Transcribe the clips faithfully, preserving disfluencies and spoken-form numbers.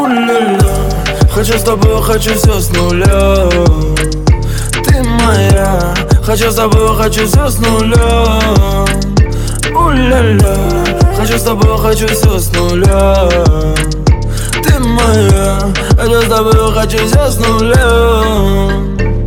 У-ля-ля, хочу с тобой, хочу все с нуля. Ты моя, хочу с тобой, хочу все с нуля. У-ля-ля, хочу с тобой, хочу все с нуля. Ты моя, хочу с тобой, хочу все с нуля.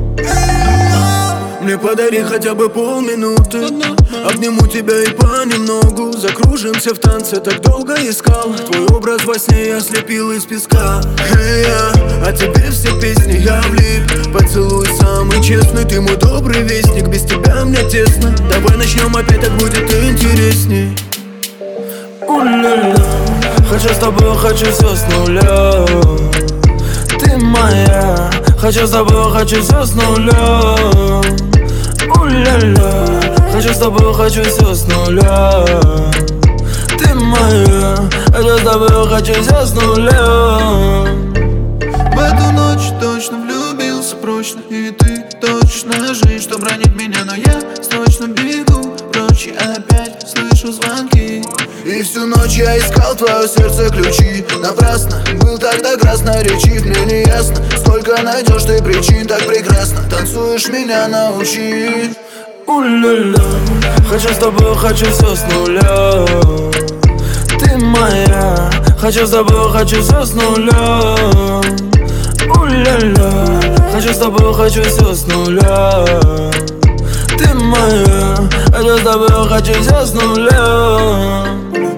Мне подари хотя бы полминуты, обниму тебя и понемногу закружимся в танце, так долго искал твой образ во сне, я слепил из песка. Hey, я, а тебе все песни я влип. Поцелуй самый честный, ты мой добрый вестник. Без тебя мне тесно, давай начнем опять, так будет интересней. У-ля-ля, хочу с тобой, хочу все с нуля. Ты моя, хочу с тобой, хочу все с нуля. У-ля-ля, хочу с тобой, хочу все с нуля. Ты моя, хочу с тобой, хочу все с нуля. В эту ночь точно влюбился прочно, и ты точно жизнь, что бранит меня, но я срочно бегу прочь, и опять слышу звонки. И всю ночь я искал твое сердце ключи. Напрасно, был тогда красноречив. Мне не ясно, сколько найдешь ты причин. Так прекрасно танцуешь, меня научи. У-ля-ля, хочу с тобой, хочу все с нуля. Ты моя, хочу с тобой, хочу все с нуля. У-ля-ля, хочу с тобой, хочу все с нуля. Ты моя, хочу с тобой, хочу все с нуля.